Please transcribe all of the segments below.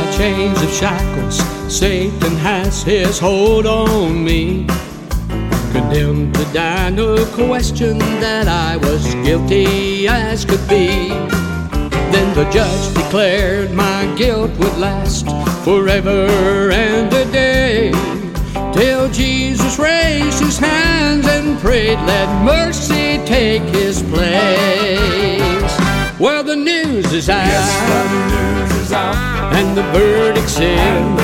chains of shackles, Satan has his hold on me. Condemned to die, no question that I was guilty as could be. Then the judge declared my guilt would last forever and a day, till Jesus raised his hands and prayed, let mercy take his place. Well, the news is out, yes, the news is out, and the verdict's in,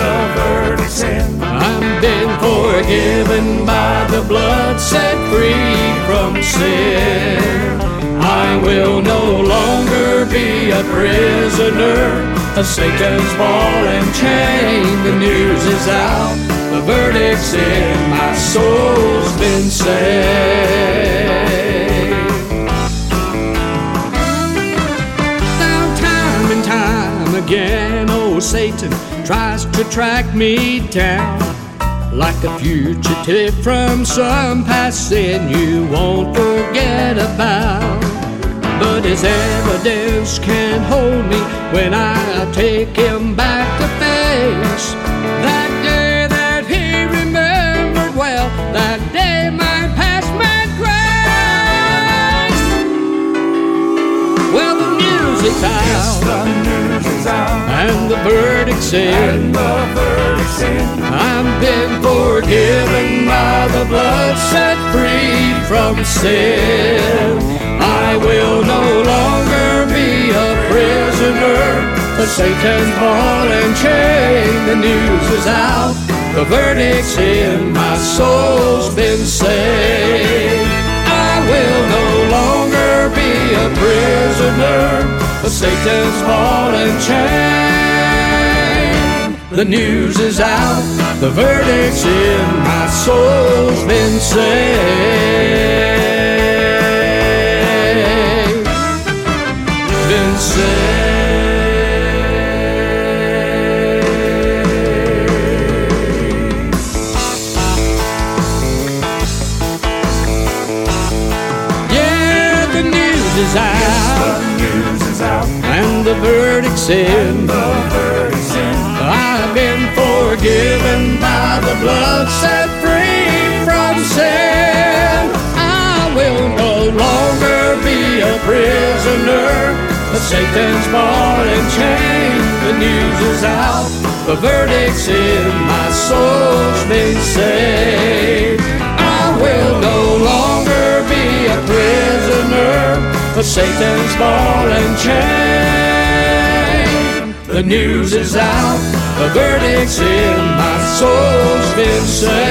I'm been forgiven by the blood, set free from sin. I will no longer be a prisoner of Satan's ball and chain. The news is out, the verdict's in, my soul's been saved. Now time and time again, old Satan tries to track me down, like a fugitive from some past sin you won't forget about. But his evidence can't hold me when I take him back to face that day that he remembered well, that day my past meant grace. Well, the news is out, yes, the news is out, and the verdict's in, I've been forgiven by the blood, set free from sin. I will no longer be a prisoner of Satan's ball and chain. The news is out, the verdict's in, my soul's been saved. I will no longer be a prisoner of Satan's ball and chain. The news is out, the verdict's in, my soul's been saved. Been saved. Yeah, the news is out, yes, the news is out, and the verdict's in, I've been forgiven by the blood, set free from sin. I will no longer be a prisoner of Satan's ball and chain. The news is out, the verdict's in, my soul's been saved. I will no longer be a prisoner of Satan's ball and chain. The news is out, the verdict's in, my soul's been saved.